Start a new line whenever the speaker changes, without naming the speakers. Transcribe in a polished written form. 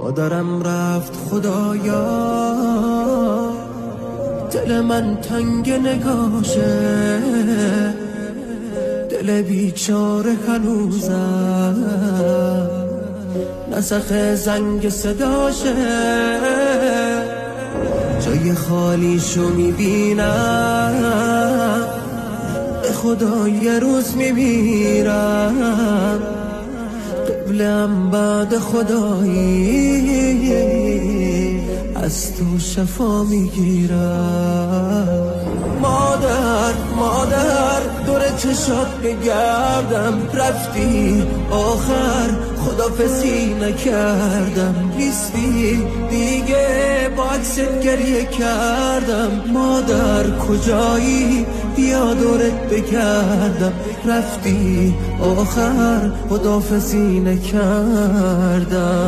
مادرم رفت خدایا، دل من تنگ نگاشه، دل بیچاره هنوزم نسخ زنگ صداشه، جای خالیشو میبینم، به خدا یه روز میمیرم، قبلم بعد خدایی از تو شفا میگیرم. مادر دور چشات بگردم، رفتی آخر خدافزی نکردم، نیستی دیگه با عکست گریه کردم. مادر کجایی بیا دورت بگردم، رفتی آخر خدافزی نکردم.